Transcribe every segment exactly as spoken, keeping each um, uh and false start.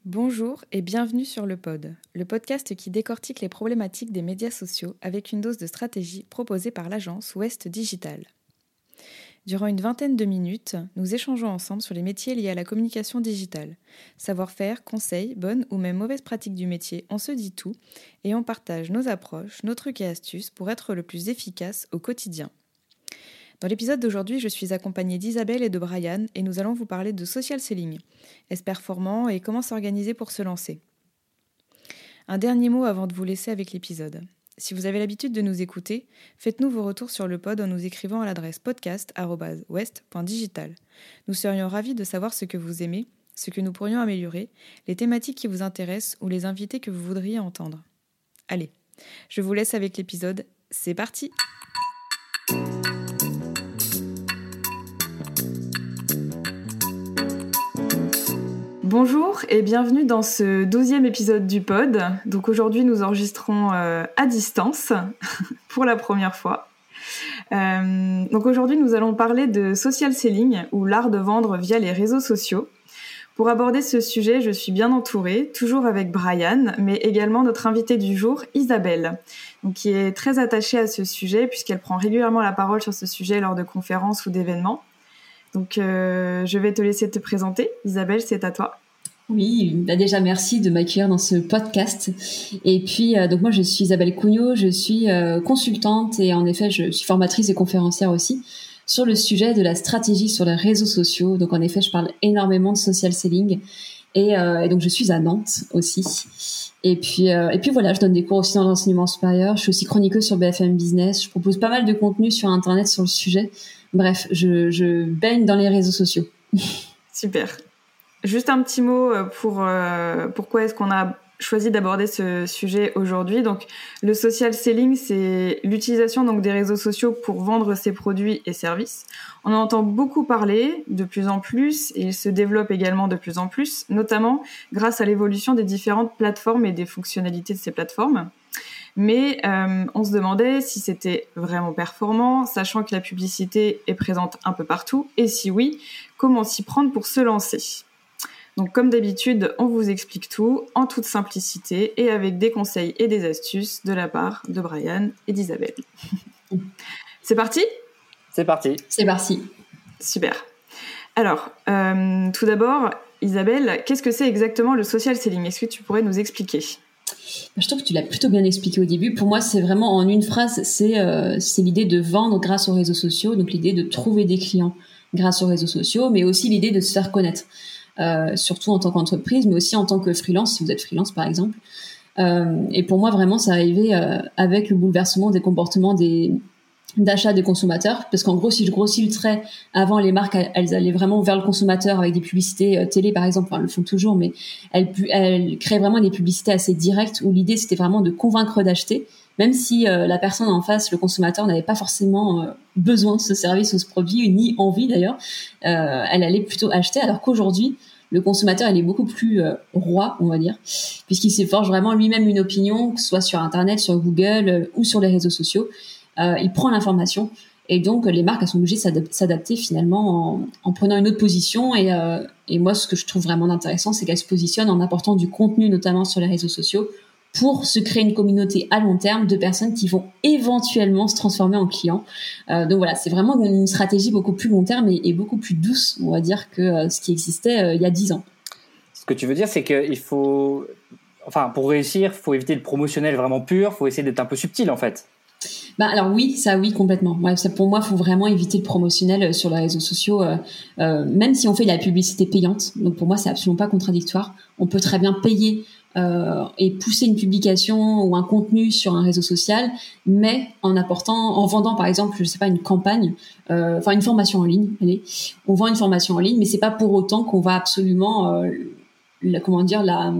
Bonjour et bienvenue sur le Pod, le podcast qui décortique les problématiques des médias sociaux avec une dose de stratégie proposée par l'agence Ouest Digital. Durant une vingtaine de minutes, nous échangeons ensemble sur les métiers liés à la communication digitale. Savoir-faire, conseils, bonnes ou même mauvaises pratiques du métier, on se dit tout et on partage nos approches, nos trucs et astuces pour être le plus efficace au quotidien. Dans l'épisode d'aujourd'hui, je suis accompagnée d'Isabelle et de Brian et nous allons vous parler de social selling. Est-ce performant et comment s'organiser pour se lancer ? Un dernier mot avant de vous laisser avec l'épisode. Si vous avez l'habitude de nous écouter, faites-nous vos retours sur le pod en nous écrivant à l'adresse podcast arobase ouest point digital. Nous serions ravis de savoir ce que vous aimez, ce que nous pourrions améliorer, les thématiques qui vous intéressent ou les invités que vous voudriez entendre. Allez, je vous laisse avec l'épisode. C'est parti ! Bonjour et bienvenue dans ce douzième épisode du pod. Donc aujourd'hui nous enregistrons euh, à distance pour la première fois. Euh, donc aujourd'hui nous allons parler de social selling ou l'art de vendre via les réseaux sociaux. Pour aborder ce sujet, je suis bien entourée, toujours avec Brian, mais également notre invitée du jour, Isabelle, donc qui est très attachée à ce sujet puisqu'elle prend régulièrement la parole sur ce sujet lors de conférences ou d'événements. Donc, euh, je vais te laisser te présenter. Isabelle, c'est à toi. Oui, bah déjà merci de m'accueillir dans ce podcast. Et puis, euh, donc moi, je suis Isabelle Cugnot, je suis euh, consultante et en effet, je suis formatrice et conférencière aussi sur le sujet de la stratégie sur les réseaux sociaux. Donc, en effet, je parle énormément de social selling et, euh, et donc je suis à Nantes aussi. Et puis, euh, et puis voilà, je donne des cours aussi dans l'enseignement supérieur. Je suis aussi chroniqueuse sur B F M Business. Je propose pas mal de contenu sur Internet sur le sujet. Bref, je, je baigne dans les réseaux sociaux. Super. Juste un petit mot pour euh, pourquoi est-ce qu'on a choisi d'aborder ce sujet aujourd'hui. Donc, le social selling, c'est l'utilisation donc des réseaux sociaux pour vendre ses produits et services. On en entend beaucoup parler de plus en plus et il se développe également de plus en plus, notamment grâce à l'évolution des différentes plateformes et des fonctionnalités de ces plateformes. Mais euh, on se demandait si c'était vraiment performant, sachant que la publicité est présente un peu partout, et si oui, comment s'y prendre pour se lancer. Donc comme d'habitude, on vous explique tout en toute simplicité et avec des conseils et des astuces de la part de Brian et d'Isabelle. C'est parti ? C'est parti. C'est parti. Super. Alors, euh, tout d'abord, Isabelle, qu'est-ce que c'est exactement le social selling ? Est-ce que tu pourrais nous expliquer ? Je trouve que tu l'as plutôt bien expliqué au début. Pour moi, c'est vraiment en une phrase, c'est, euh, c'est l'idée de vendre grâce aux réseaux sociaux, donc l'idée de trouver des clients grâce aux réseaux sociaux, mais aussi l'idée de se faire connaître, euh, surtout en tant qu'entreprise, mais aussi en tant que freelance, si vous êtes freelance par exemple. Euh, et pour moi, vraiment, c'est arrivé euh, avec le bouleversement des comportements des d'achat des consommateurs, parce qu'en gros, si je grossis le trait, avant les marques, elles allaient vraiment vers le consommateur avec des publicités euh, télé, par exemple, enfin, elles le font toujours, mais elles, elles créent vraiment des publicités assez directes où l'idée, c'était vraiment de convaincre d'acheter, même si euh, la personne en face, le consommateur, n'avait pas forcément euh, besoin de ce service ou ce produit, ni envie d'ailleurs, euh, elle allait plutôt acheter, alors qu'aujourd'hui, le consommateur, il est beaucoup plus euh, roi, on va dire, puisqu'il se forge vraiment lui-même une opinion, que ce soit sur Internet, sur Google euh, ou sur les réseaux sociaux. Euh, il prend l'information et donc les marques elles sont obligées de s'adap- s'adapter finalement en, en prenant une autre position et, euh, et moi ce que je trouve vraiment intéressant c'est qu'elles se positionnent en apportant du contenu notamment sur les réseaux sociaux pour se créer une communauté à long terme de personnes qui vont éventuellement se transformer en clients. Euh, donc voilà, c'est vraiment une stratégie beaucoup plus long terme et, et beaucoup plus douce, on va dire, que euh, ce qui existait euh, il y a dix ans. Ce que tu veux dire, c'est qu'il faut, enfin, pour réussir, il faut éviter le promotionnel vraiment pur, il faut essayer d'être un peu subtil en fait. Bah alors oui, ça oui complètement. Ouais, ça, pour moi, il faut vraiment éviter le promotionnel sur les réseaux sociaux, euh, euh, même si on fait de la publicité payante. Donc pour moi, c'est absolument pas contradictoire. On peut très bien payer euh, et pousser une publication ou un contenu sur un réseau social, mais en apportant, en vendant par exemple, je sais pas, une campagne, euh, enfin une formation en ligne. Allez, on vend une formation en ligne, mais c'est pas pour autant qu'on va absolument, euh, la, comment dire, la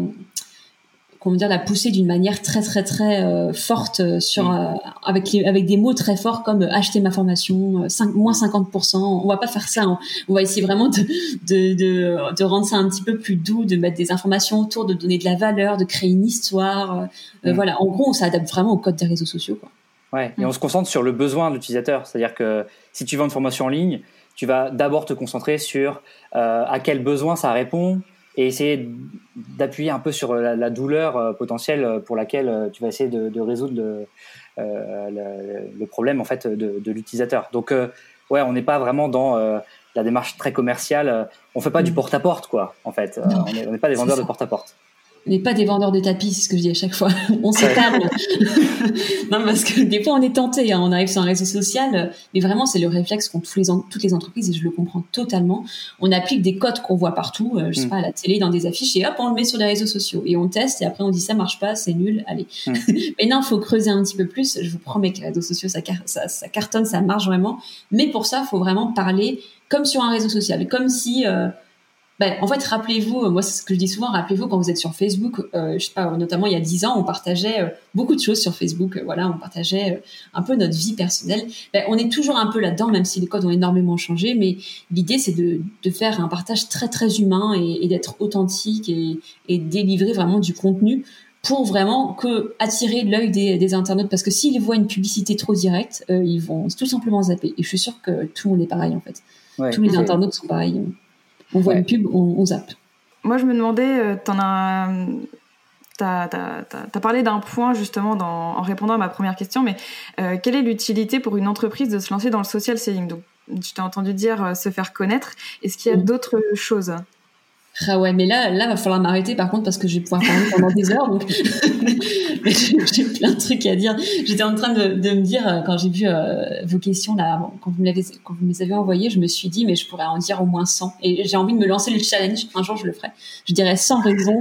comment dire la pousser d'une manière très très très euh, forte sur euh, avec les, avec des mots très forts comme euh, acheter ma formation euh, cinq, moins cinquante pour cent. On va pas faire ça, on, on va essayer vraiment de, de de de rendre ça un petit peu plus doux, de mettre des informations autour, de donner de la valeur, de créer une histoire. Euh, mmh. Voilà, en gros, on s'adapte vraiment au code des réseaux sociaux, quoi. Ouais, et on se concentre sur le besoin de l'utilisateur, c'est-à-dire que si tu vends une formation en ligne, tu vas d'abord te concentrer sur euh, à quel besoin ça répond et essayer d'appuyer un peu sur la, la douleur euh, potentielle pour laquelle euh, tu vas essayer de, de résoudre le, euh, le, le problème en fait de, de l'utilisateur. Donc euh, ouais, on n'est pas vraiment dans euh, la démarche très commerciale. On fait pas mmh. du porte-à-porte quoi. En fait, non, euh, on n'est pas des vendeurs de porte-à-porte. On n'est pas des vendeurs de tapis, c'est ce que je dis à chaque fois. On s'épargne. Non, parce que des fois, on est tenté. Hein. On arrive sur un réseau social, mais vraiment, c'est le réflexe qu'ont tous les en- toutes les entreprises, et je le comprends totalement. On applique des codes qu'on voit partout, euh, je sais mm. pas, à la télé, dans des affiches, et hop, on le met sur les réseaux sociaux. Et on teste, et après, on dit ça marche pas, c'est nul, allez. Mm. Mais non, il faut creuser un petit peu plus. Je vous promets que les réseaux sociaux, ça, car- ça, ça cartonne, ça marche vraiment. Mais pour ça, il faut vraiment parler comme sur un réseau social. Comme si... Euh, Ben, en fait, rappelez-vous, moi, c'est ce que je dis souvent, rappelez-vous quand vous êtes sur Facebook, euh, je sais pas, notamment il y a dix ans, on partageait euh, beaucoup de choses sur Facebook, euh, voilà, on partageait euh, un peu notre vie personnelle. Ben, on est toujours un peu là-dedans, même si les codes ont énormément changé, mais l'idée, c'est de, de faire un partage très, très humain et, et d'être authentique et, et délivrer vraiment du contenu pour vraiment que attirer l'œil des, des internautes, parce que s'ils voient une publicité trop directe, euh, ils vont tout simplement zapper. Et je suis sûre que tout le monde est pareil, en fait. Ouais, Tous les okay. internautes sont pareils. On voit ouais. une pub, on, on zappe. Moi, je me demandais, euh, t'en as, t'as, t'as, t'as, t'as parlé d'un point justement dans, en répondant à ma première question, mais euh, quelle est l'utilité pour une entreprise de se lancer dans le social selling ? Donc, je t'ai entendu dire euh, se faire connaître. Est-ce qu'il y a mmh. d'autres choses ? Ah ouais, mais là, là, va falloir m'arrêter par contre parce que je vais pouvoir parler pendant des heures. Donc, mais j'ai, j'ai plein de trucs à dire. J'étais en train de, de me dire quand j'ai vu euh, vos questions là, quand vous me l'avez, quand vous me les avez envoyées, je me suis dit mais je pourrais en dire au moins cent. Et j'ai envie de me lancer le challenge. Un jour, je le ferai. Je dirais cent raisons.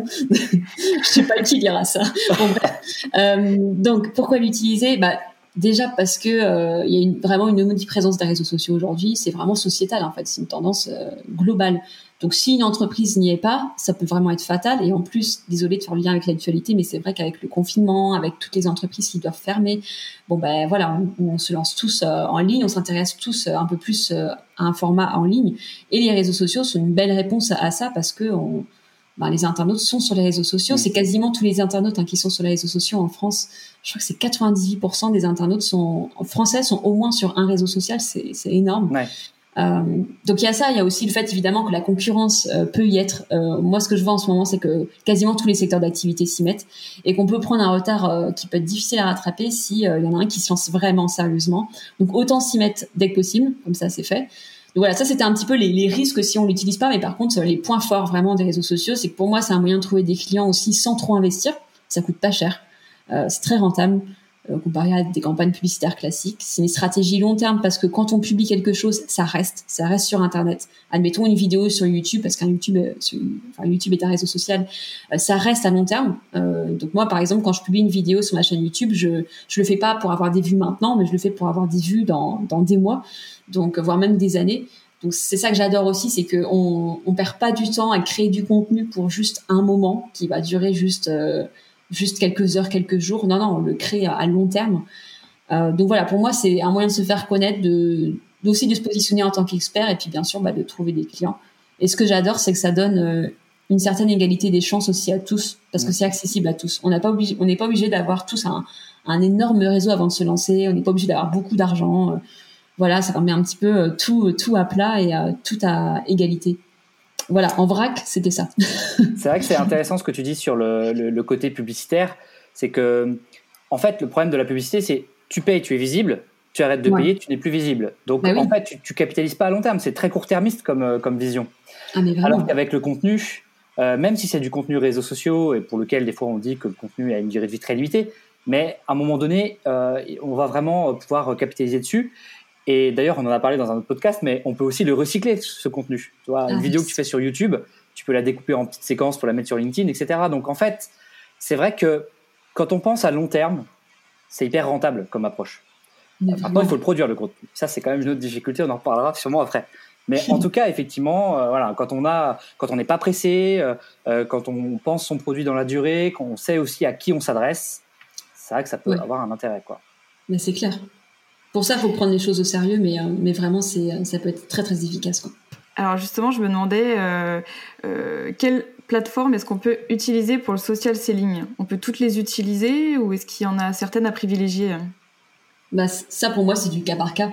Je sais pas qui dira ça. Bon, bref. Euh, donc, pourquoi l'utiliser ? Bah, déjà parce que euh, il y a une, vraiment une omniprésence des réseaux sociaux aujourd'hui. C'est vraiment sociétal en fait. C'est une tendance euh, globale. Donc, si une entreprise n'y est pas, ça peut vraiment être fatal. Et en plus, désolée de faire le lien avec l'actualité, mais c'est vrai qu'avec le confinement, avec toutes les entreprises qui doivent fermer, bon ben voilà, on, on se lance tous euh, en ligne, on s'intéresse tous euh, un peu plus euh, à un format en ligne. Et les réseaux sociaux sont une belle réponse à, à ça parce que on, ben, les internautes sont sur les réseaux sociaux. Mmh. C'est quasiment tous les internautes hein, qui sont sur les réseaux sociaux en France. Je crois que c'est quatre-vingt-dix-huit pour cent des internautes sont français sont au moins sur un réseau social. C'est, c'est énorme. Ouais. Euh, donc il y a ça, il y a aussi le fait évidemment que la concurrence euh, peut y être. Euh, moi, ce que je vois en ce moment, c'est que quasiment tous les secteurs d'activité s'y mettent et qu'on peut prendre un retard euh, qui peut être difficile à rattraper si il euh, y en a un qui se lance vraiment sérieusement. Donc autant s'y mettre dès que possible, comme ça c'est fait. Donc voilà, ça c'était un petit peu les, les risques si on l'utilise pas, mais par contre les points forts vraiment des réseaux sociaux, c'est que pour moi c'est un moyen de trouver des clients aussi sans trop investir. Ça coûte pas cher, euh, c'est très rentable. Euh, comparé à des campagnes publicitaires classiques. C'est une stratégie long terme parce que quand on publie quelque chose, ça reste, ça reste sur Internet. Admettons une vidéo sur YouTube, parce qu'un YouTube, euh, sur, enfin, YouTube est un réseau social, euh, ça reste à long terme. Euh, donc moi, par exemple, quand je publie une vidéo sur ma chaîne YouTube, je je le fais pas pour avoir des vues maintenant, mais je le fais pour avoir des vues dans dans des mois, donc voire même des années. Donc c'est ça que j'adore aussi, c'est que on on perd pas du temps à créer du contenu pour juste un moment qui va durer juste euh, juste quelques heures, quelques jours. Non, non, on le crée à, à long terme. Euh, donc voilà, pour moi, c'est un moyen de se faire connaître, de, aussi de se positionner en tant qu'expert et puis bien sûr, bah, de trouver des clients. Et ce que j'adore, c'est que ça donne euh, une certaine égalité des chances aussi à tous, parce que c'est accessible à tous. On n'a pas obligé, on n'est pas obligé d'avoir tous un, un énorme réseau avant de se lancer. On n'est pas obligé d'avoir beaucoup d'argent. Euh, voilà, ça remet un petit peu euh, tout, tout à plat et euh, tout à égalité. Voilà, en vrac, c'était ça. C'est vrai que c'est intéressant ce que tu dis sur le, le, le côté publicitaire. C'est que, en fait, le problème de la publicité, c'est tu payes, tu es visible, tu arrêtes de ouais. payer, tu n'es plus visible. Donc, bah oui. en fait, tu, tu capitalises pas à long terme. C'est très court-termiste comme, comme vision. Ah, mais Alors qu'avec le contenu, euh, même si c'est du contenu réseaux sociaux et pour lequel, des fois, on dit que le contenu a une durée de vie très limitée, mais à un moment donné, euh, on va vraiment pouvoir capitaliser dessus. Et d'ailleurs, on en a parlé dans un autre podcast, mais on peut aussi le recycler, ce contenu. Tu vois, ah, une vidéo que tu fais sur YouTube, tu peux la découper en petites séquences pour la mettre sur LinkedIn, et cetera. Donc, en fait, c'est vrai que quand on pense à long terme, c'est hyper rentable comme approche. Maintenant, il faut le produire, le contenu. Ça, c'est quand même une autre difficulté. On en reparlera sûrement après. Mais en tout cas, effectivement, euh, voilà, quand on a, quand on n'est pas pressé, euh, quand on pense son produit dans la durée, qu'on sait aussi à qui on s'adresse, c'est vrai que ça peut ouais. avoir un intérêt, quoi. Mais c'est clair. Pour ça, il faut prendre les choses au sérieux, mais, euh, mais vraiment, c'est, ça peut être très, très efficace, quoi. Alors justement, je me demandais euh, euh, quelle plateforme est-ce qu'on peut utiliser pour le social selling ? On peut toutes les utiliser ou est-ce qu'il y en a certaines à privilégier ? Bah, ça, pour moi, c'est du cas par cas.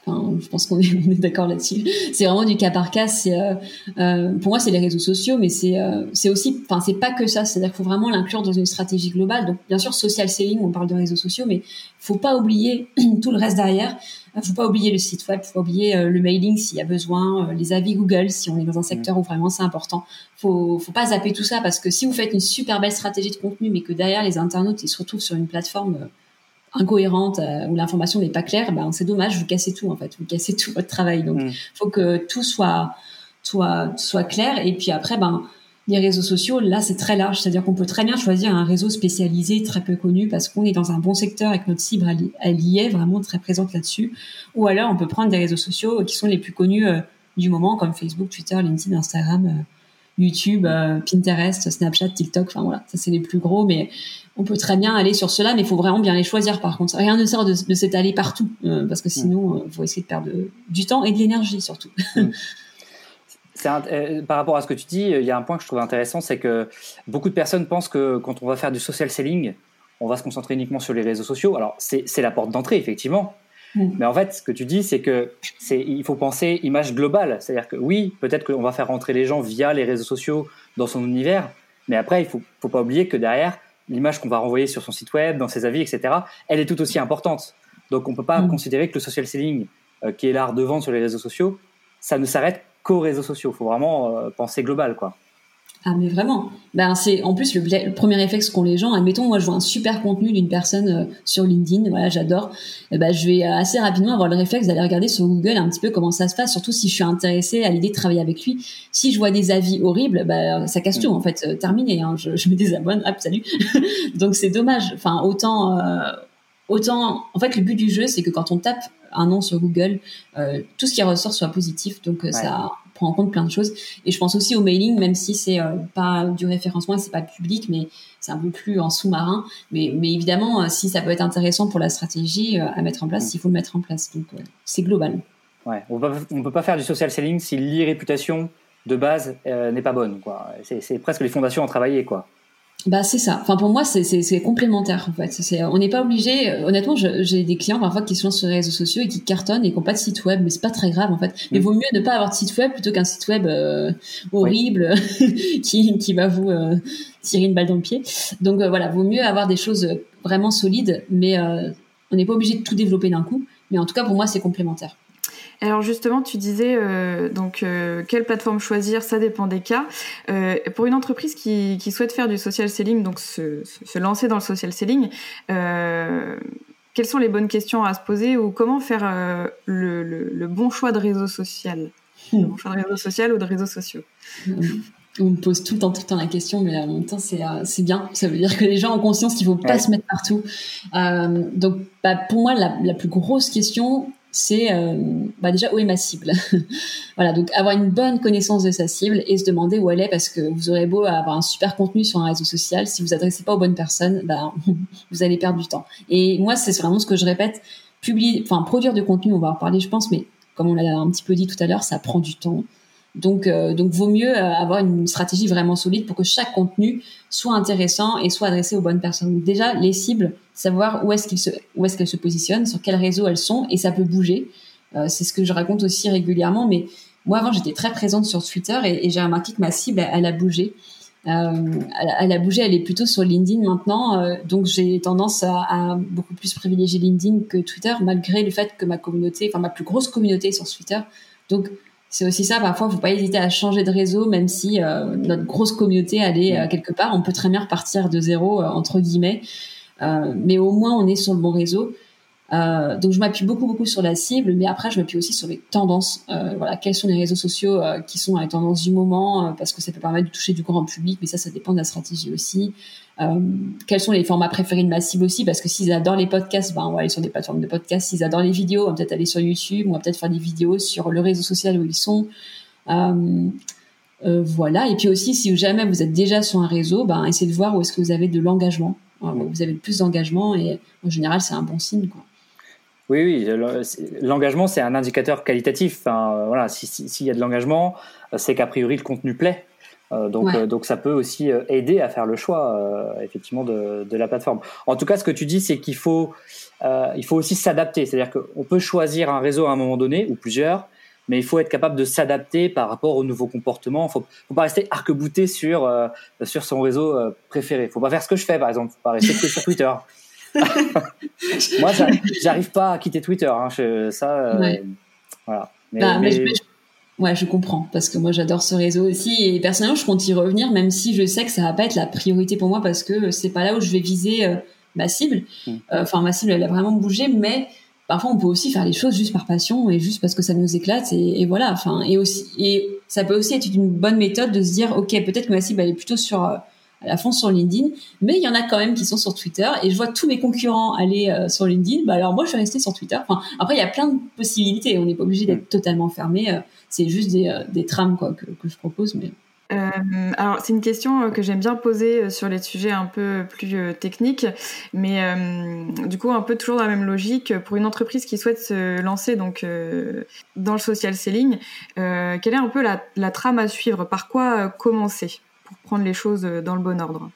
Enfin, je pense qu'on est, on est d'accord là-dessus. C'est vraiment du cas par cas. C'est, euh, euh, pour moi, c'est les réseaux sociaux, mais c'est, euh, c'est aussi, enfin, c'est pas que ça. C'est-à-dire qu'il faut vraiment l'inclure dans une stratégie globale. Donc, bien sûr, social selling, on parle de réseaux sociaux, mais faut pas oublier tout le reste derrière. Faut pas oublier le site web, faut pas oublier euh, le mailing s'il y a besoin, euh, les avis Google si on est dans un secteur où vraiment c'est important. Faut, faut pas zapper tout ça parce que si vous faites une super belle stratégie de contenu, mais que derrière les internautes ils se retrouvent sur une plateforme euh, incohérente euh, où l'information n'est pas claire, ben c'est dommage, vous cassez tout en fait, vous cassez tout votre travail. Donc, mmh. faut que tout soit soit soit clair. Et puis après, ben les réseaux sociaux, là, c'est très large, c'est-à-dire qu'on peut très bien choisir un réseau spécialisé, très peu connu, parce qu'on est dans un bon secteur et que notre cible elle, elle y est vraiment très présente là-dessus. Ou alors, on peut prendre des réseaux sociaux qui sont les plus connus euh, du moment, comme Facebook, Twitter, LinkedIn, Instagram, euh, YouTube, euh, Pinterest, Snapchat, TikTok. Enfin voilà, ça c'est les plus gros, mais on peut très bien aller sur cela, mais il faut vraiment bien les choisir. Par contre, rien ne sert de, de s'étaler partout, euh, parce que sinon, il euh, faut essayer de perdre de, du temps et de l'énergie surtout. Mmh. C'est un, euh, par rapport à ce que tu dis, il y a un point que je trouve intéressant, c'est que beaucoup de personnes pensent que quand on va faire du social selling, on va se concentrer uniquement sur les réseaux sociaux. Alors, c'est, c'est la porte d'entrée, effectivement. Mmh. Mais en fait, ce que tu dis, c'est que c'est, il faut penser image globale. C'est-à-dire que oui, peut-être qu'on va faire rentrer les gens via les réseaux sociaux dans son univers, mais après, il faut, faut pas oublier que derrière, l'image qu'on va renvoyer sur son site web, dans ses avis, et cetera, elle est tout aussi importante. Donc, on peut pas mmh. considérer que le social selling, euh, qui est l'art de vendre sur les réseaux sociaux, ça ne s'arrête qu'aux réseaux sociaux. Il faut vraiment euh, penser global, quoi. Ah mais vraiment, ben c'est en plus le, le premier réflexe qu'ont les gens. Admettons, moi je vois un super contenu d'une personne euh, sur LinkedIn, voilà, j'adore. Et ben je vais assez rapidement avoir le réflexe d'aller regarder sur Google un petit peu comment ça se passe, surtout si je suis intéressée à l'idée de travailler avec lui. Si je vois des avis horribles, ben ça casse tout en fait, euh, terminé. Hein, je, je me désabonne, hop, salut. Donc c'est dommage. Enfin autant, euh, autant. En fait, le but du jeu, c'est que quand on tape un nom sur Google, euh, tout ce qui ressort soit positif. Donc euh, ouais. ça prend en compte plein de choses. Et je pense aussi au mailing, même si c'est euh, pas du référencement et c'est pas public, mais c'est un peu plus en sous-marin. Mais, mais évidemment, euh, si ça peut être intéressant pour la stratégie euh, à mettre en place, mmh. il faut le mettre en place. Donc euh, c'est global. Ouais, on peut, on peut pas faire du social selling si l'e-réputation de base euh, n'est pas bonne, quoi. C'est, c'est presque les fondations à travailler, quoi. Bah c'est ça. Enfin pour moi c'est c'est c'est complémentaire en fait. C'est on n'est pas obligé. Honnêtement, je, j'ai des clients parfois qui se lancent sur les réseaux sociaux et qui cartonnent et qui n'ont pas de site web, mais c'est pas très grave en fait. Mais mmh. vaut mieux ne pas avoir de site web plutôt qu'un site web euh, horrible oui. qui qui va vous euh, tirer une balle dans le pied. Donc euh, voilà, vaut mieux avoir des choses vraiment solides, mais euh, on n'est pas obligé de tout développer d'un coup. Mais en tout cas pour moi c'est complémentaire. Alors justement, tu disais euh, donc euh, quelle plateforme choisir, ça dépend des cas. Euh, pour une entreprise qui, qui souhaite faire du social selling, donc se, se lancer dans le social selling, euh, quelles sont les bonnes questions à se poser ou comment faire euh, le, le, le bon choix de réseau social, mmh. le bon choix de réseau social ou de réseaux sociaux. Mmh. On me pose tout le temps, tout le temps la question, mais en même temps, c'est, euh, c'est bien. Ça veut dire que les gens ont conscience qu'il ne faut pas ouais. se mettre partout. Euh, donc, bah, pour moi, la, la plus grosse question, c'est euh, bah déjà où est ma cible. Voilà, donc avoir une bonne connaissance de sa cible et se demander où elle est, parce que vous aurez beau avoir un super contenu sur un réseau social, si vous adressez pas aux bonnes personnes, bah vous allez perdre du temps. Et moi, c'est vraiment ce que je répète, publier, enfin produire du contenu, on va en reparler, je pense, mais comme on l'a un petit peu dit tout à l'heure, ça prend du temps. Donc, euh, donc vaut mieux euh, avoir une stratégie vraiment solide pour que chaque contenu soit intéressant et soit adressé aux bonnes personnes. Donc déjà, les cibles, savoir où est-ce qu'ils se, où est-ce qu'elles se positionnent, sur quel réseau elles sont, et ça peut bouger. Euh, c'est ce que je raconte aussi régulièrement. Mais moi, avant, j'étais très présente sur Twitter et, et j'ai remarqué que ma cible, elle, elle a bougé. Euh, elle, elle a bougé. Elle est plutôt sur LinkedIn maintenant. Euh, donc j'ai tendance à, à beaucoup plus privilégier LinkedIn que Twitter, malgré le fait que ma communauté, enfin ma plus grosse communauté est sur Twitter. Donc c'est aussi ça, parfois, il ne faut pas hésiter à changer de réseau, même si euh, notre grosse communauté, elle est euh, quelque part. On peut très bien repartir de zéro, euh, entre guillemets. Euh, mais au moins, on est sur le bon réseau. Euh, donc, je m'appuie beaucoup, beaucoup sur la cible, mais après, je m'appuie aussi sur les tendances. Euh, voilà, quels sont les réseaux sociaux euh, qui sont à la tendance du moment, euh, parce que ça peut permettre de toucher du grand public, mais ça, ça dépend de la stratégie aussi. Euh, quels sont les formats préférés de ma cible aussi, parce que s'ils adorent les podcasts, ben on va aller sur des plateformes de podcasts. S'ils adorent les vidéos, on va peut-être aller sur YouTube, on va peut-être faire des vidéos sur le réseau social où ils sont. Euh, euh, voilà. Et puis aussi, si jamais vous êtes déjà sur un réseau, ben essayez de voir où est-ce que vous avez de l'engagement. Alors, vous avez plus d'engagement et en général, c'est un bon signe, quoi. Oui, oui, l'engagement, c'est un indicateur qualitatif. Enfin, voilà, si, si, s'il y a de l'engagement, c'est qu'a priori le contenu plaît. Euh, donc, ouais. euh, donc ça peut aussi euh, aider à faire le choix euh, effectivement de, de la plateforme. En tout cas, ce que tu dis, c'est qu'il faut, euh, il faut aussi s'adapter. C'est-à-dire qu'on peut choisir un réseau à un moment donné ou plusieurs, mais il faut être capable de s'adapter par rapport aux nouveaux comportements. Il faut, faut pas rester arc-bouté sur euh, sur son réseau euh, préféré. Il faut pas faire ce que je fais, par exemple. Faut pas rester que sur Twitter. Moi, j'arrive pas à quitter Twitter. Hein. Je, ça, euh, ouais. voilà. Mais, bah, mais... mais je, je, ouais, je comprends parce que moi, j'adore ce réseau aussi et personnellement, je compte y revenir, même si je sais que ça va pas être la priorité pour moi parce que c'est pas là où je vais viser euh, ma cible. Enfin, mmh. euh, ma cible, elle a vraiment bougé, mais parfois, on peut aussi faire les choses juste par passion et juste parce que ça nous éclate et, et voilà. Enfin, et aussi, et ça peut aussi être une bonne méthode de se dire, ok, peut-être que ma cible elle est plutôt sur euh, à fond sur LinkedIn, mais il y en a quand même qui sont sur Twitter et je vois tous mes concurrents aller euh, sur LinkedIn. Bah alors moi, je vais rester sur Twitter. Enfin, après, il y a plein de possibilités. On n'est pas obligé d'être totalement fermé. Euh, c'est juste des, euh, des trames quoi que, que je propose, mais. Euh, alors c'est une question que j'aime bien poser sur les sujets un peu plus euh, techniques, mais euh, du coup un peu toujours dans la même logique pour une entreprise qui souhaite se lancer donc euh, dans le social selling. Euh, quelle est un peu la, la trame à suivre? Par quoi euh, commencer pour prendre les choses dans le bon ordre?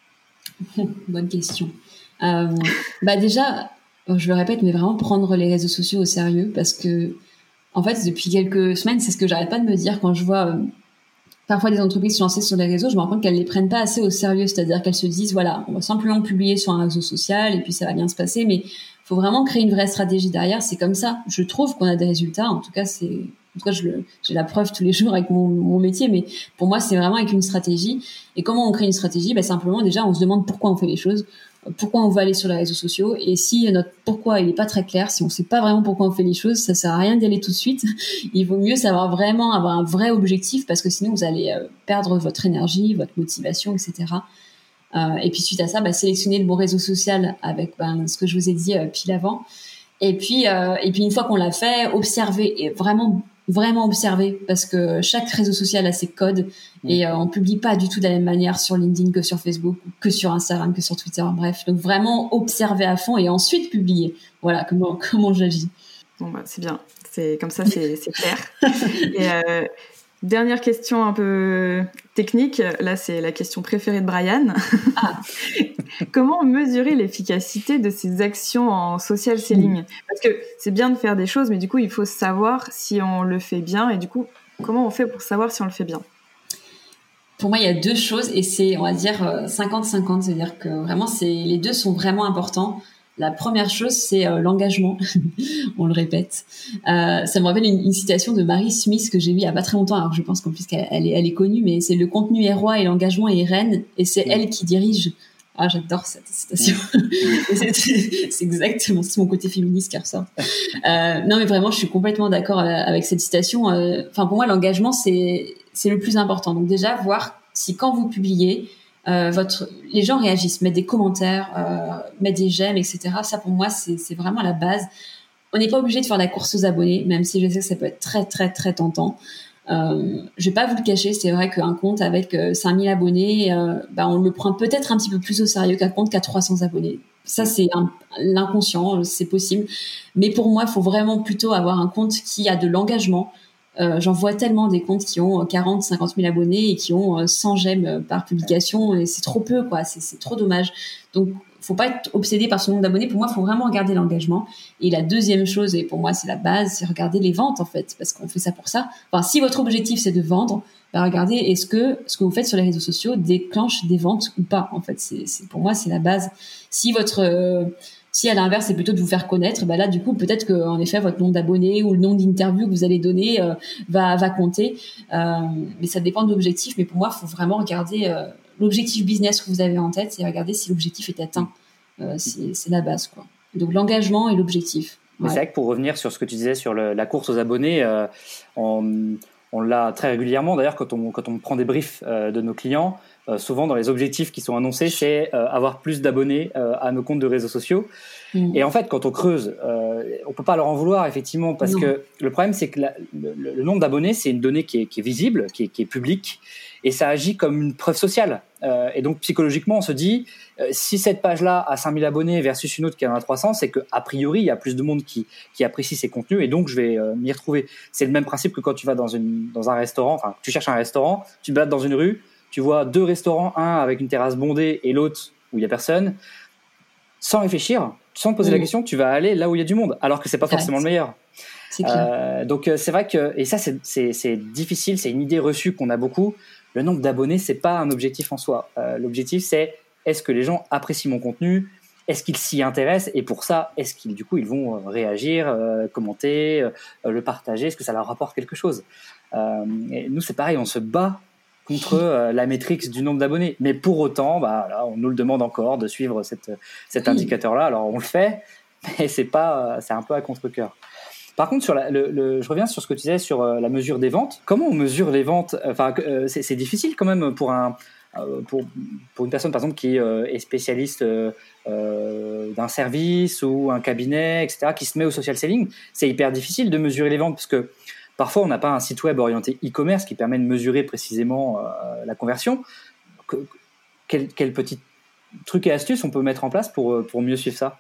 Bonne question. Euh, bah déjà, je le répète, mais vraiment prendre les réseaux sociaux au sérieux parce que en fait depuis quelques semaines, c'est ce que j'arrête pas de me dire quand je vois. Euh, Parfois, des entreprises se lancer sur les réseaux, je me rends compte qu'elles les prennent pas assez au sérieux. C'est-à-dire qu'elles se disent, voilà, on va simplement publier sur un réseau social et puis ça va bien se passer. Mais faut vraiment créer une vraie stratégie derrière. C'est comme ça. Je trouve qu'on a des résultats. En tout cas, c'est, en tout cas, je le, j'ai la preuve tous les jours avec mon, mon métier. Mais pour moi, c'est vraiment avec une stratégie. Et comment on crée une stratégie? Ben, simplement, déjà, on se demande pourquoi on fait les choses. Pourquoi on veut aller sur les réseaux sociaux et si notre pourquoi il est pas très clair, si on sait pas vraiment pourquoi on fait les choses, ça sert à rien d'y aller tout de suite. Il vaut mieux savoir vraiment avoir un vrai objectif parce que sinon vous allez euh, perdre votre énergie, votre motivation, et cetera. Euh, et puis suite à ça, bah, sélectionner le bon réseau social avec ben, ce que je vous ai dit euh, pile avant. Et puis euh, et puis une fois qu'on l'a fait, observer et vraiment vraiment observer parce que chaque réseau social a ses codes et euh, on publie pas du tout de la même manière sur LinkedIn que sur Facebook, que sur Instagram, que sur Twitter, bref. Donc vraiment observer à fond et ensuite publier. Voilà comment comment j'agis. Bon bah c'est bien, c'est comme ça c'est c'est clair. Et euh, dernière question un peu technique, là c'est la question préférée de Brian. Ah. Comment mesurer l'efficacité de ces actions en social selling? Parce que c'est bien de faire des choses, mais du coup il faut savoir si on le fait bien et du coup comment on fait pour savoir si on le fait bien? Pour moi il y a deux choses et c'est on va dire cinquante cinquante, c'est-à-dire que vraiment c'est les deux sont vraiment importants. La première chose, c'est euh, l'engagement. On le répète. Euh, ça me rappelle une, une citation de Mary Smith que j'ai vue il y a pas très longtemps. Alors je pense qu'en plus qu'elle elle est, elle est connue, mais c'est le contenu est roi et l'engagement est reine, et c'est mmh. elle qui dirige. Ah, j'adore cette citation. Mmh. c'est, c'est exactement, c'est mon côté féministe qui ressort. Euh, non, mais vraiment, je suis complètement d'accord avec cette citation. Enfin, euh, pour moi, l'engagement, c'est c'est le plus important. Donc déjà, voir si quand vous publiez, Euh, votre, les gens réagissent, mettent des commentaires, euh, mettent des j'aime, et cetera. Ça, pour moi, c'est, c'est vraiment la base. On n'est pas obligé de faire la course aux abonnés, même si je sais que ça peut être très, très, très tentant. Euh, je vais pas vous le cacher, c'est vrai qu'un compte avec euh, cinq mille abonnés, euh, bah, on le prend peut-être un petit peu plus au sérieux qu'un compte qui a trois cents abonnés. Ça, c'est un, l'inconscient, c'est possible. Mais pour moi, il faut vraiment plutôt avoir un compte qui a de l'engagement. Euh, j'en vois tellement des comptes qui ont quarante, cinquante mille abonnés et qui ont cent j'aime par publication et c'est trop peu, quoi. C'est, c'est trop dommage. Donc, faut pas être obsédé par ce nombre d'abonnés. Pour moi, il faut vraiment regarder l'engagement. Et la deuxième chose, et pour moi, c'est la base, c'est regarder les ventes, en fait, parce qu'on fait ça pour ça. Enfin, si votre objectif, c'est de vendre, bah, regardez, est-ce que ce que vous faites sur les réseaux sociaux déclenche des ventes ou pas, en fait. C'est, c'est, pour moi, c'est la base. Si votre, euh, Si à l'inverse c'est plutôt de vous faire connaître, bah là du coup peut-être que en effet votre nombre d'abonnés ou le nombre d'interviews que vous allez donner euh, va va compter, euh, mais ça dépend de l'objectif. Mais pour moi, il faut vraiment regarder euh, l'objectif business que vous avez en tête et regarder si l'objectif est atteint. Euh, c'est, c'est la base, quoi. Donc l'engagement et l'objectif. Mais ouais. C'est vrai que pour revenir sur ce que tu disais sur le, la course aux abonnés, euh, on, on l'a très régulièrement d'ailleurs quand on quand on prend des briefs euh, de nos clients. Euh, souvent dans les objectifs qui sont annoncés, c'est euh, avoir plus d'abonnés euh, à nos comptes de réseaux sociaux. Mmh. Et en fait, quand on creuse, euh, on peut pas leur en vouloir effectivement parce non. que le problème c'est que la, le, le nombre d'abonnés c'est une donnée qui est, qui est visible, qui est, qui est publique, et ça agit comme une preuve sociale. Euh, et donc psychologiquement, on se dit euh, si cette page-là a cinq mille abonnés versus une autre qui en a trois cents, c'est que a priori il y a plus de monde qui qui apprécie ces contenus et donc je vais euh, m'y retrouver. C'est le même principe que quand tu vas dans une dans un restaurant, enfin tu cherches un restaurant, tu te balades dans une rue. tu vois deux restaurants, un avec une terrasse bondée et l'autre où il n'y a personne, sans réfléchir, sans te poser mmh. la question, tu vas aller là où il y a du monde, alors que c'est pas forcément le meilleur. C'est clair. Euh, donc c'est vrai que, et ça c'est, c'est, c'est difficile, c'est une idée reçue qu'on a beaucoup. Le nombre d'abonnés, c'est pas un objectif en soi. Euh, l'objectif, c'est est-ce que les gens apprécient mon contenu ? Est-ce qu'ils s'y intéressent ? Et pour ça, est-ce qu'ils du coup ils vont réagir, euh, commenter, euh, le partager ? Est-ce que ça leur rapporte quelque chose ? euh, et Nous, c'est pareil, on se bat contre euh, la métrique du nombre d'abonnés. Mais pour autant, bah, là, on nous le demande encore de suivre cette, cet oui. indicateur-là. Alors on le fait, mais c'est pas, c'est un peu à contre-cœur. Par contre, sur la, le, le, je reviens sur ce que tu disais sur euh, la mesure des ventes. Comment on mesure les ventes ? Enfin, euh, c'est, c'est difficile quand même pour un euh, pour pour une personne par exemple qui euh, est spécialiste euh, euh, d'un service ou un cabinet, et cetera, qui se met au social selling. C'est hyper difficile de mesurer les ventes parce que parfois on n'a pas un site web orienté e-commerce qui permet de mesurer précisément euh, la conversion. Que, quel quel petit truc et astuce on peut mettre en place pour pour mieux suivre ça ?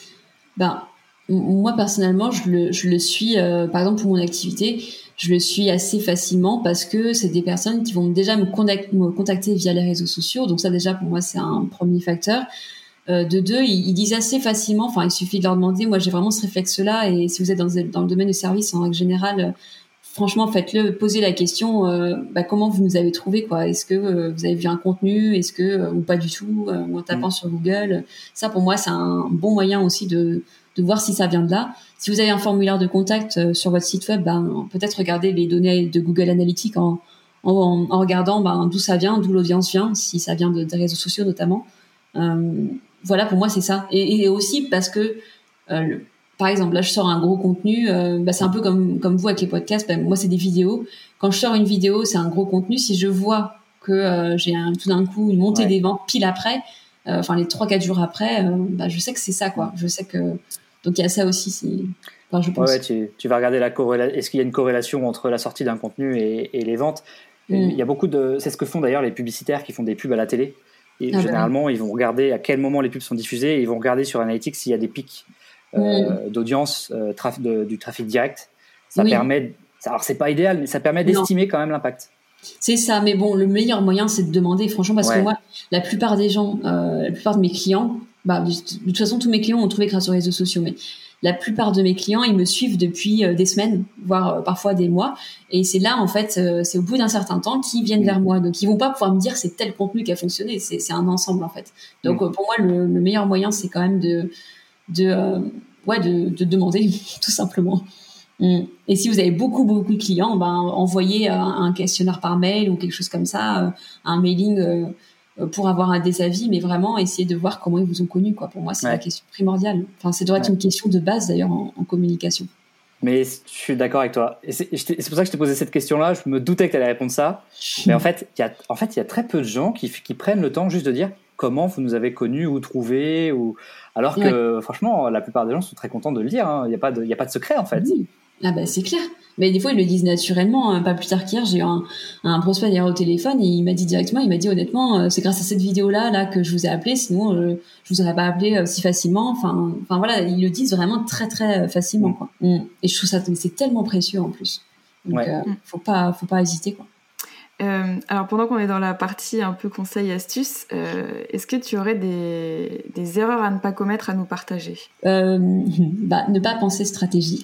Ben moi personnellement, je le, je le suis, euh, par exemple pour mon activité, je le suis assez facilement parce que c'est des personnes qui vont déjà me, contact, me contacter via les réseaux sociaux. Donc ça déjà pour moi c'est un premier facteur. Euh, de deux, ils, ils disent assez facilement. Enfin, il suffit de leur demander. Moi, j'ai vraiment ce réflexe-là. Et si vous êtes dans, dans le domaine de service en règle générale, euh, franchement, faites-le. Posez la question. Euh, bah, comment vous nous avez trouvé, quoi ? Est-ce que euh, vous avez vu un contenu ? Est-ce que euh, ou pas du tout euh, ou en tapant mmh. sur Google. Ça, pour moi, c'est un bon moyen aussi de de voir si ça vient de là. Si vous avez un formulaire de contact euh, sur votre site web, ben, peut-être regarder les données de Google Analytics en, en, en regardant ben, d'où ça vient, d'où l'audience vient, si ça vient de, des réseaux sociaux notamment. Euh, voilà, pour moi, c'est ça. Et, et aussi parce que, euh, le, par exemple, là, je sors un gros contenu, euh, ben, c'est un peu comme, comme vous avec les podcasts, ben, moi, c'est des vidéos. Quand je sors une vidéo, c'est un gros contenu. Si je vois que euh, j'ai un, tout d'un coup une montée ouais. des ventes pile après, euh, enfin les trois quatre jours après, euh, ben, je sais que c'est ça, quoi. Je sais que... Donc il y a ça aussi, c'est... Enfin, je pense. Ouais, ouais, tu, tu vas regarder la corrélation. Est-ce qu'il y a une corrélation entre la sortie d'un contenu et, et les ventes ? mm. Il y a beaucoup de. C'est ce que font d'ailleurs les publicitaires qui font des pubs à la télé. Et ah généralement, ben. ils vont regarder à quel moment les pubs sont diffusées et ils vont regarder sur Analytics s'il y a des pics euh, mm. d'audience, euh, traf, de, du trafic direct. Ça oui. permet. Alors c'est pas idéal, mais ça permet d'estimer non. quand même l'impact. C'est ça, mais bon, le meilleur moyen, c'est de demander, franchement, parce ouais. que moi, la plupart des gens, euh, la plupart de mes clients. Bah, de toute façon, tous mes clients ont trouvé grâce aux réseaux sociaux, mais la plupart de mes clients, ils me suivent depuis euh, des semaines, voire euh, parfois des mois. Et c'est là, en fait, euh, c'est au bout d'un certain temps qu'ils viennent mmh. vers moi. Donc, ils vont pas pouvoir me dire c'est tel contenu qui a fonctionné. C'est, c'est un ensemble, en fait. Donc, mmh. euh, pour moi, le, le meilleur moyen, c'est quand même de, de, euh, ouais, de, de demander, tout simplement. Mmh. Et si vous avez beaucoup, beaucoup de clients, ben, envoyez un, un questionnaire par mail ou quelque chose comme ça, euh, un mailing, euh, pour avoir un des avis, mais vraiment essayer de voir comment ils vous ont connu, quoi. Pour moi, c'est ouais. la question primordiale. Enfin, ça doit être ouais. une question de base, d'ailleurs, en, en communication. Mais je suis d'accord avec toi. Et c'est, c'est pour ça que je t'ai posé cette question-là. Je me doutais que tu allais répondre ça. Mais en fait, il y a, en fait, il y a très peu de gens qui, qui prennent le temps juste de dire comment vous nous avez connus ou trouvés. Ou... Alors que, ouais. franchement, la plupart des gens sont très contents de le dire. Hein. Il n'y a pas de, il y a pas de secret, en fait. Oui. Ah bah c'est clair. Mais des fois ils le disent naturellement. Hein. Pas plus tard qu'hier, j'ai eu un, un prospect hier au téléphone et il m'a dit directement, il m'a dit honnêtement, euh, c'est grâce à cette vidéo-là là que je vous ai appelé. Sinon, euh, je vous aurais pas appelé euh, si facilement. Enfin, enfin voilà, ils le disent vraiment très très facilement, quoi. Mm. Et je trouve ça, c'est tellement précieux en plus. Donc ouais. euh, faut pas, faut pas hésiter, quoi. Euh, alors pendant qu'on est dans la partie un peu conseils astuces, euh, est-ce que tu aurais des, des erreurs à ne pas commettre à nous partager ? euh, bah, Ne pas penser stratégie.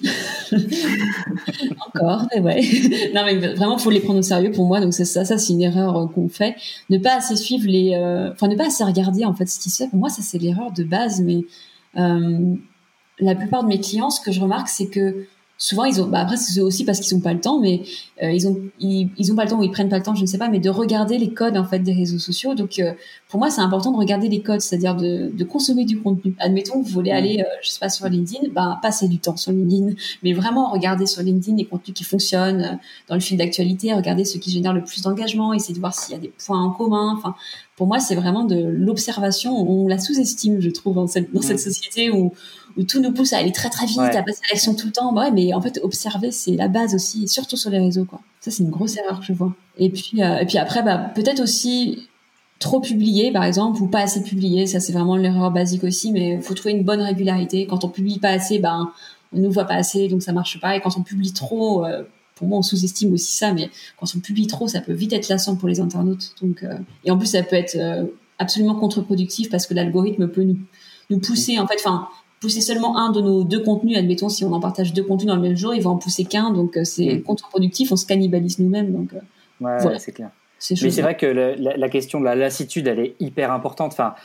Encore, mais ouais. Non mais vraiment faut les prendre au sérieux pour moi. Donc c'est ça, ça c'est une erreur qu'on fait. Ne pas assez suivre les, euh, enfin ne pas assez regarder en fait ce qui se fait. Pour moi ça c'est l'erreur de base. Mais euh, la plupart de mes clients, ce que je remarque c'est que souvent ils ont bah après c'est aussi parce qu'ils ont pas le temps mais euh, ils ont ils, ils ont pas le temps ou ils prennent pas le temps je ne sais pas mais de regarder les codes en fait des réseaux sociaux. Donc euh, pour moi c'est important de regarder les codes, c'est-à-dire de de consommer du contenu. Admettons vous voulez aller euh, je sais pas sur LinkedIn, bah passez du temps sur LinkedIn, mais vraiment regarder sur LinkedIn les contenus qui fonctionnent euh, dans le fil d'actualité, regarder ceux qui génèrent le plus d'engagement, essayer de voir s'il y a des points en commun. Enfin pour moi c'est vraiment de l'observation. On la sous-estime je trouve dans cette dans cette société où où tout nous pousse à aller très très vite, ouais. à passer à l'action tout le temps. Ouais, mais en fait, observer, c'est la base aussi, surtout sur les réseaux, quoi. Ça, c'est une grosse erreur que je vois. Et puis, euh, et puis après, bah, peut-être aussi trop publier, par exemple, ou pas assez publier. Ça, c'est vraiment l'erreur basique aussi, mais il faut trouver une bonne régularité. Quand on publie pas assez, bah, on nous voit pas assez, donc ça marche pas. Et quand on publie trop, euh, pour moi, on sous-estime aussi ça, mais quand on publie trop, ça peut vite être lassant pour les internautes. Donc, euh, et en plus, ça peut être euh, absolument contre-productif parce que l'algorithme peut nous, nous pousser, en fait, enfin, pousser seulement un de nos deux contenus. Admettons, si on en partage deux contenus dans le même jour, il va en pousser qu'un, donc euh, c'est mmh. contre-productif, on se cannibalise nous-mêmes. Donc, euh, ouais, voilà. c'est clair. C'est mais c'est vrai que le, la, la question de la lassitude, elle est hyper importante. Enfin,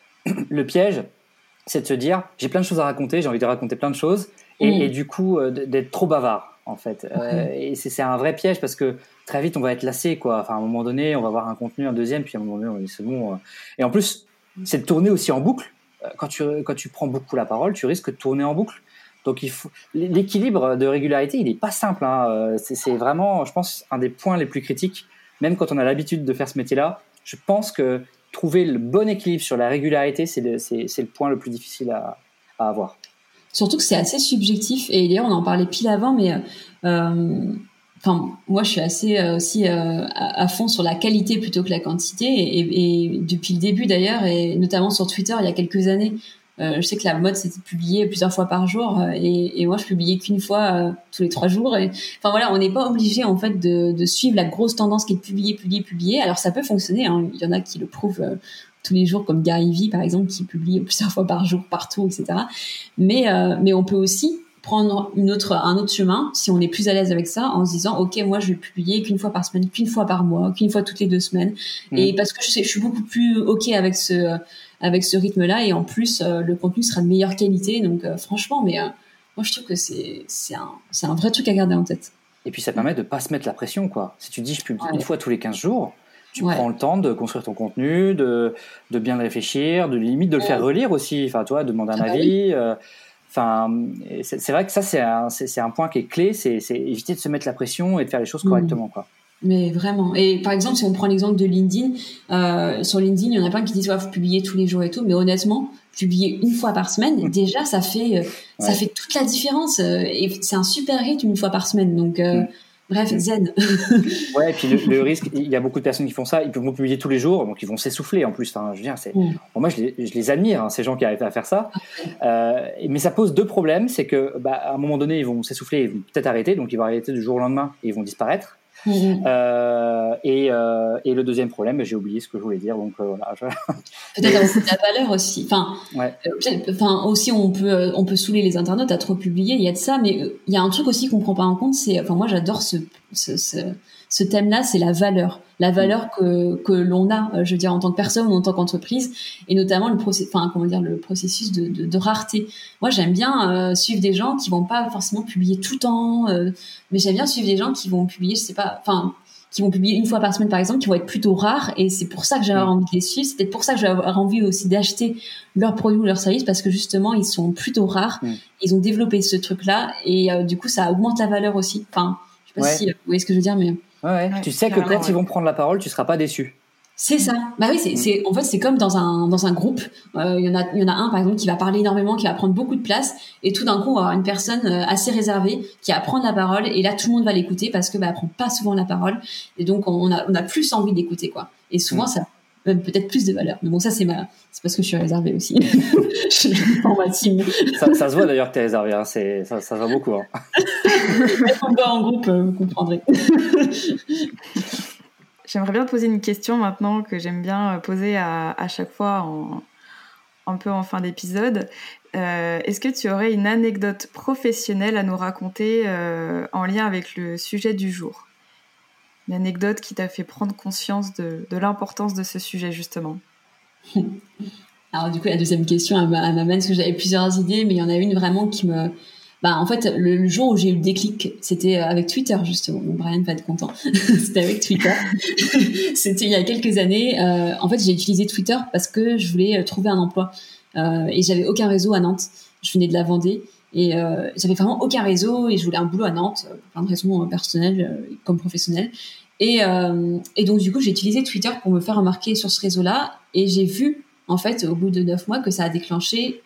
le piège, c'est de se dire, j'ai plein de choses à raconter, j'ai envie de raconter plein de choses, et, mmh. et du coup, euh, d'être trop bavard, en fait. Ouais. Euh, et c'est, c'est un vrai piège parce que très vite, on va être lassé, quoi. Enfin, à un moment donné, on va avoir un contenu, un deuxième, puis à un moment donné, on dit, c'est bon. Euh. Et en plus, c'est de tourner aussi en boucle. Quand tu, quand tu prends beaucoup la parole, tu risques de tourner en boucle. Donc, il faut, l'équilibre de régularité, il n'est pas simple. Hein. C'est, c'est vraiment, je pense, un des points les plus critiques. Même quand on a l'habitude de faire ce métier-là, je pense que trouver le bon équilibre sur la régularité, c'est le, c'est, c'est le point le plus difficile à, à avoir. Surtout que c'est assez subjectif. Et d'ailleurs, on en parlait pile avant, mais euh, enfin, moi, je suis assez euh, aussi euh, à, à fond sur la qualité plutôt que la quantité. Et, et, et depuis le début, d'ailleurs, et notamment sur Twitter, il y a quelques années, Euh, je sais que la mode c'était de publier plusieurs fois par jour euh, et, et moi je publiais qu'une fois euh, tous les trois jours. Et, enfin voilà, on n'est pas obligé en fait de, de suivre la grosse tendance qui est de publier, publier, publier. Alors ça peut fonctionner, hein. Il y en a qui le prouvent euh, tous les jours, comme Gary Vee par exemple, qui publie plusieurs fois par jour partout, et cetera. Mais euh, mais on peut aussi prendre une autre un autre chemin si on est plus à l'aise avec ça, en se disant ok, moi je vais publier qu'une fois par semaine, qu'une fois par mois, qu'une fois toutes les deux semaines. Mmh. Et parce que je sais, je suis beaucoup plus ok avec ce avec ce rythme-là, et en plus euh, le contenu sera de meilleure qualité. Donc euh, franchement, mais euh, moi je trouve que c'est c'est un c'est un vrai truc à garder en tête. Et puis ça permet de pas se mettre la pression, quoi. Si tu dis je publie ouais. une fois tous les quinze jours, tu ouais. prends le temps de construire ton contenu, de de bien réfléchir, de limite de le ouais. faire relire aussi. Enfin, toi, demander un ah, avis. Oui. Euh, Enfin, c'est, c'est vrai que ça c'est un c'est, c'est un point qui est clé, c'est c'est éviter de se mettre la pression et de faire les choses correctement, quoi. Mais vraiment. Et par exemple, si on prend l'exemple de LinkedIn, euh, sur LinkedIn, il y en a plein qui disent ouais, faut publier tous les jours et tout, mais honnêtement, publier une fois par semaine, déjà ça fait euh, ouais. ça fait toute la différence. Euh, et c'est un super rythme une fois par semaine. Donc euh, mm. bref, zen. Ouais, et puis le, le risque, il y a beaucoup de personnes qui font ça, ils peuvent publier tous les jours, donc ils vont s'essouffler en plus. Enfin, je veux dire, c'est mm. bon, moi je les, je les admire, hein, ces gens qui arrivent à faire ça. Euh, mais ça pose deux problèmes, c'est que bah, à un moment donné, ils vont s'essouffler, ils vont peut-être arrêter, donc ils vont arrêter du jour au lendemain et ils vont disparaître. Mmh. Euh, et, euh, et le deuxième problème, j'ai oublié ce que je voulais dire, donc euh, voilà. Je... Peut-être avoir de la valeur aussi. Enfin, ouais. euh, enfin aussi on peut on peut saouler les internautes à trop publier. Il y a de ça, mais il y a un truc aussi qu'on prend pas en compte. C'est, enfin moi j'adore ce ce ce, ce thème-là, c'est la valeur, la valeur que que l'on a, je veux dire en tant que personne ou en tant qu'entreprise, et notamment le processus, enfin comment dire le processus de de, de rareté. Moi j'aime bien euh, suivre des gens qui vont pas forcément publier tout le temps, euh, mais j'aime bien suivre des gens qui vont publier, je sais pas, enfin qui vont publier une fois par semaine par exemple, qui vont être plutôt rares, et c'est pour ça que j'ai mmh. envie de les suivre. C'est peut-être pour ça que j'ai envie aussi d'acheter leurs produits ou leurs services, parce que justement ils sont plutôt rares, mmh. ils ont développé ce truc-là, et euh, du coup ça augmente la valeur aussi. Enfin, je sais pas ouais. si euh, vous voyez ce que je veux dire, mais ouais, ouais. Ouais, tu sais que quand ouais. ils vont prendre la parole, tu seras pas déçu. C'est ça. Bah oui, c'est, mmh. c'est en fait c'est comme dans un dans un groupe. Il euh, y en a il y en a un par exemple qui va parler énormément, qui va prendre beaucoup de place, et tout d'un coup on va avoir une personne euh, assez réservée qui va prendre la parole, et là tout le monde va l'écouter parce que bah elle prend pas souvent la parole, et donc on a on a plus envie d'écouter, quoi. Et souvent mmh. ça a même peut-être plus de valeur. Mais bon, ça c'est ma c'est parce que je suis réservée aussi. Je suis dans ma team. Ça, ça se voit d'ailleurs que t'es réservée, hein. C'est ça ça se voit beaucoup, hein. On va en groupe, euh, vous comprendrez. J'aimerais bien te poser une question maintenant que j'aime bien poser à, à chaque fois en, un peu en fin d'épisode. Euh, est-ce que tu aurais une anecdote professionnelle à nous raconter euh, en lien avec le sujet du jour ? Une anecdote qui t'a fait prendre conscience de, de l'importance de ce sujet, justement. Alors du coup, la deuxième question, elle m'amène, parce que j'avais plusieurs idées, mais il y en a une vraiment qui me... Bah, en fait, le, le jour où j'ai eu le déclic, c'était avec Twitter, justement. Bon, Brian va être content. C'était avec Twitter. C'était il y a quelques années. Euh, en fait, j'ai utilisé Twitter parce que je voulais trouver un emploi. Euh, et j'avais aucun réseau à Nantes. Je venais de la Vendée. Et euh, j'avais vraiment aucun réseau, et je voulais un boulot à Nantes, pour plein de raisons personnelles euh, comme professionnelles. Et, euh, et donc, du coup, j'ai utilisé Twitter pour me faire remarquer sur ce réseau-là. Et j'ai vu, en fait, au bout de neuf mois, que ça a déclenché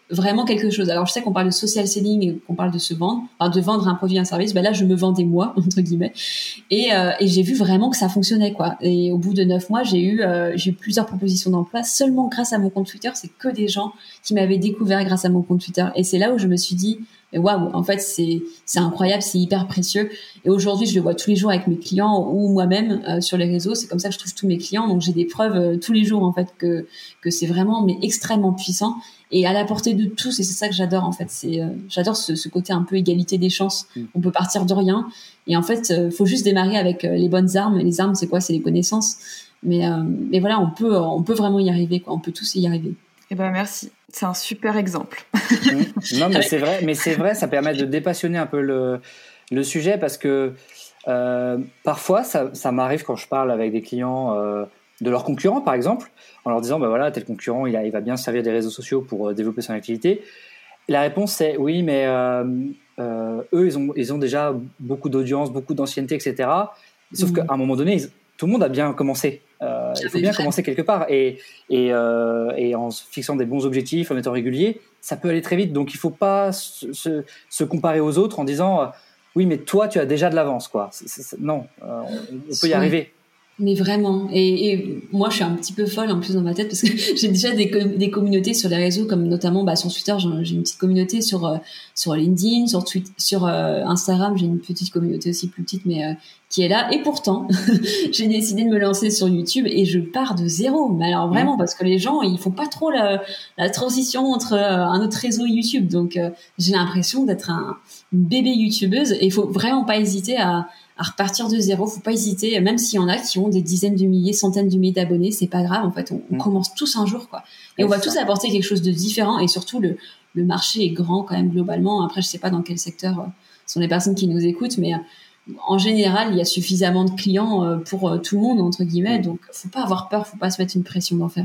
vraiment quelque chose. Alors je sais qu'on parle de social selling et qu'on parle de se vendre, enfin de vendre un produit, un service. Ben là, je me vendais moi entre guillemets, et, euh, et j'ai vu vraiment que ça fonctionnait quoi. Et au bout de neuf mois, j'ai eu euh, j'ai eu plusieurs propositions d'emploi seulement grâce à mon compte Twitter. C'est que des gens qui m'avaient découvert grâce à mon compte Twitter. Et c'est là où je me suis dit waouh, en fait c'est c'est incroyable, c'est hyper précieux. Et aujourd'hui, je le vois tous les jours avec mes clients ou moi-même euh, sur les réseaux. C'est comme ça que je trouve tous mes clients. Donc j'ai des preuves euh, tous les jours en fait que que c'est vraiment mais extrêmement puissant. Et à la portée de tous, et c'est ça que j'adore en fait. C'est, euh, j'adore ce, ce côté un peu égalité des chances. Mm. On peut partir de rien, et en fait, euh, faut juste démarrer avec euh, les bonnes armes. Et les armes, c'est quoi ? C'est les connaissances. Mais, euh, mais voilà, on peut, on peut vraiment y arriver, quoi. On peut tous y arriver. Eh ben merci, c'est un super exemple. Mm. Non, mais c'est vrai, mais c'est vrai, ça permet de dépassionner un peu le le sujet parce que euh, parfois, ça, ça m'arrive quand je parle avec des clients. Euh, de leurs concurrents par exemple, en leur disant bah voilà tel concurrent il, a, il va bien servir des réseaux sociaux pour euh, développer son activité. Et la réponse c'est oui mais euh, euh, eux ils ont ils ont déjà beaucoup d'audience, beaucoup d'ancienneté, et cetera. Sauf mmh. qu'à un moment donné ils, tout le monde a bien commencé. Euh, il faut bien commencer quelque part et et, euh, et en fixant des bons objectifs, en étant régulier, ça peut aller très vite. Donc il faut pas se, se, se comparer aux autres en disant euh, oui mais toi tu as déjà de l'avance quoi. C'est, c'est, non, euh, on, on peut y arriver. Mais vraiment, et, et moi je suis un petit peu folle en plus dans ma tête parce que j'ai déjà des, com- des communautés sur les réseaux comme notamment bah, sur Twitter, j'ai, j'ai une petite communauté sur euh, sur LinkedIn, sur Twitter, sur euh, Instagram, j'ai une petite communauté aussi plus petite mais euh, qui est là. Et pourtant, j'ai décidé de me lancer sur YouTube et je pars de zéro. Mais alors vraiment parce que les gens ils font pas trop la, la transition entre euh, un autre réseau et YouTube, donc euh, j'ai l'impression d'être un, une bébé youtubeuse et il faut vraiment pas hésiter à à repartir de zéro, faut pas hésiter, même s'il y en a qui ont des dizaines de milliers, centaines de milliers d'abonnés, c'est pas grave, en fait, on, on mmh. commence tous un jour, quoi. Et, et on va tous apporter quelque chose de différent, et surtout, le, le marché est grand, quand même, globalement. Après, je sais pas dans quel secteur euh, sont les personnes qui nous écoutent, mais euh, en général, il y a suffisamment de clients euh, pour euh, tout le monde, entre guillemets, donc faut pas avoir peur, faut pas se mettre une pression d'enfer.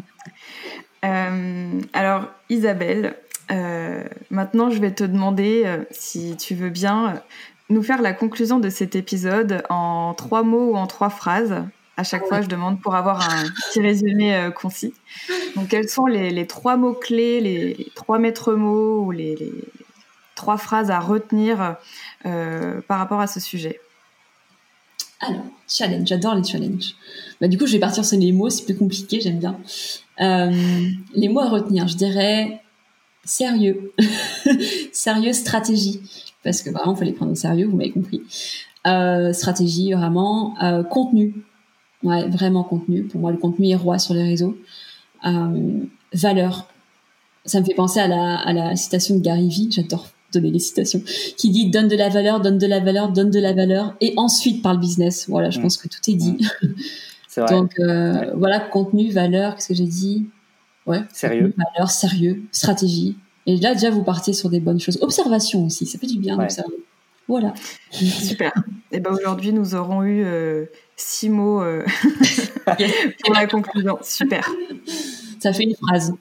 Euh, alors, Isabelle, euh, maintenant, je vais te demander, euh, si tu veux bien, nous faire la conclusion de cet épisode en trois mots ou en trois phrases. À chaque fois, je demande pour avoir un petit résumé euh, concis. Donc, quels sont les, les trois mots-clés, les, les trois maîtres mots ou les, les trois phrases à retenir euh, par rapport à ce sujet ? Alors, challenge, j'adore les challenges. Bah, du coup, je vais partir sur les mots, c'est plus compliqué, j'aime bien. Euh, les mots à retenir, je dirais sérieux. Sérieux, stratégie. Parce que vraiment, il faut les prendre au sérieux, vous m'avez compris. Euh, stratégie, vraiment. Euh, contenu. Ouais, vraiment contenu. Pour moi, le contenu est roi sur les réseaux. Euh, valeur. Ça me fait penser à la, à la citation de Gary Vee. J'adore donner les citations. Qui dit « Donne de la valeur, donne de la valeur, donne de la valeur. » Et ensuite, parle business. Voilà, je mmh. pense que tout est dit. Mmh. C'est vrai. Donc, euh, ouais. voilà, contenu, valeur. Qu'est-ce que j'ai dit ? Ouais. Sérieux. Contenu, valeur, sérieux, stratégie. Et là, déjà, vous partez sur des bonnes choses. Observation aussi, ça fait du bien ouais. d'observer. Voilà. Super. Et ben aujourd'hui, nous aurons eu euh, six mots euh, pour la conclusion. Super. Ça fait une phrase.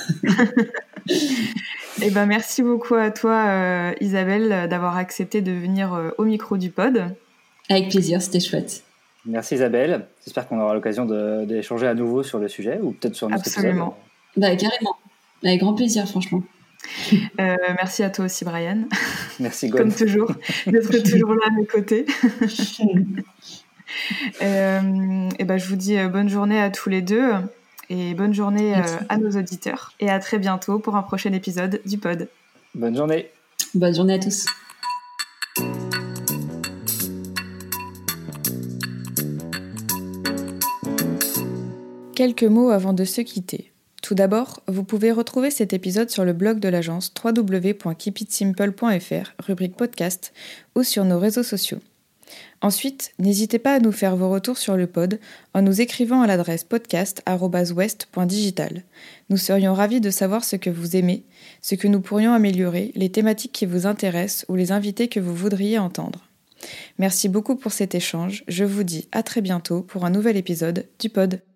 Et ben merci beaucoup à toi, euh, Isabelle, d'avoir accepté de venir euh, au micro du pod. Avec plaisir, c'était chouette. Merci Isabelle. J'espère qu'on aura l'occasion de, d'échanger à nouveau sur le sujet ou peut-être sur un autre Absolument. épisode. Bah, carrément. Avec grand plaisir, franchement. Euh, merci à toi aussi, Brian. Merci, God. Comme toujours, d'être toujours là à mes côtés. euh, et ben, je vous dis bonne journée à tous les deux et bonne journée euh, à nos auditeurs. Et à très bientôt pour un prochain épisode du pod. Bonne journée. Bonne journée à tous. Quelques mots avant de se quitter. Tout d'abord, vous pouvez retrouver cet épisode sur le blog de l'agence w w w point keep it simple point f r, rubrique podcast, ou sur nos réseaux sociaux. Ensuite, n'hésitez pas à nous faire vos retours sur le pod en nous écrivant à l'adresse podcast arobase west point digital. Nous serions ravis de savoir ce que vous aimez, ce que nous pourrions améliorer, les thématiques qui vous intéressent ou les invités que vous voudriez entendre. Merci beaucoup pour cet échange. Je vous dis à très bientôt pour un nouvel épisode du pod.